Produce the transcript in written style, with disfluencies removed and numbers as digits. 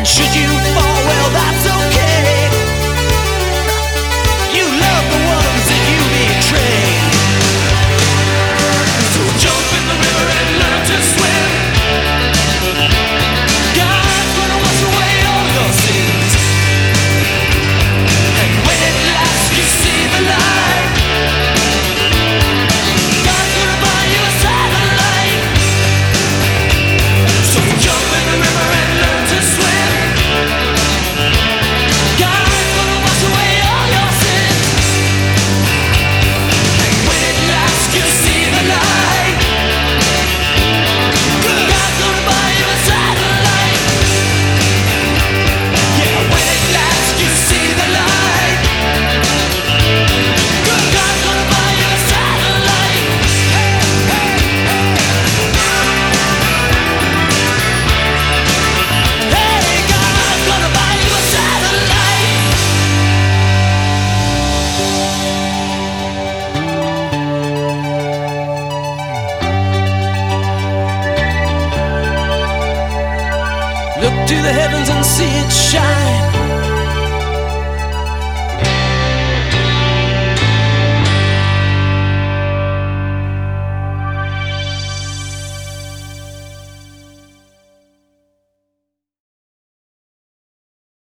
should you fall, well, that's okay. You love the ones that you betray. So jump in the river and learn to swim. God's gonna wash away all your sins. And when at last you see the light, God's gonna buy you a satellite. So jump in the river and learn to swim. God's gonna wash away all your sins. And when at last you see the light, God's gonna buy you a satellite. Yeah, when at last you see the light, God's gonna buy you a satellite. Hey, God's gonna buy you a satellite. Look to the heavens and see it shine.